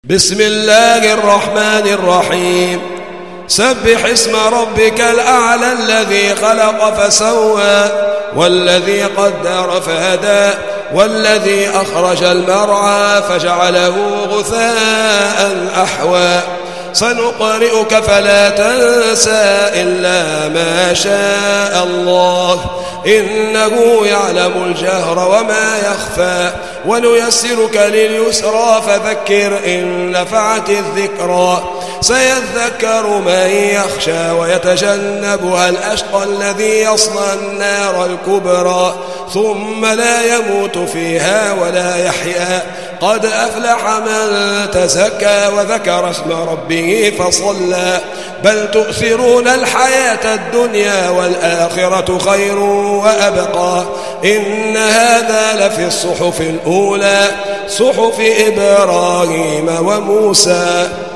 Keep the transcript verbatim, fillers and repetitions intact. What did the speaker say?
بسم الله الرحمن الرحيم سبح اسم ربك الأعلى الذي خلق فسوى والذي قدر فهدى والذي أخرج المرعى فجعله غثاء أحوى سنقرئك فلا تنسى إلا ما شاء الله إنه يعلم الجهر وما يخفى ونيسرك لليسرى فذكر إن نفعت الذكرى سيذكر من يخشى ويتجنبها الأشقى الذي يصلى النار الكبرى ثم لا يموت فيها ولا يحيا قد أفلح من تزكى وذكر اسم ربه فصلى بل تؤثرون الحياة الدنيا والآخرة خير وأبقى إن هذا لفي الصحف الأولى صحف إبراهيم وموسى.